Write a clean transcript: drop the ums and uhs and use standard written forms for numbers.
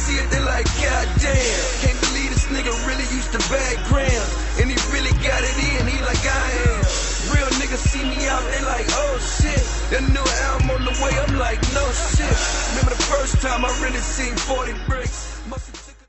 see it, they like, God damn. Can't believe this nigga really used to bag grams, and he really got it in, he like I am. Real niggas see me out, they like, oh shit. That new album on the way, I'm like, no shit. Remember the first time I really seen 40 bricks?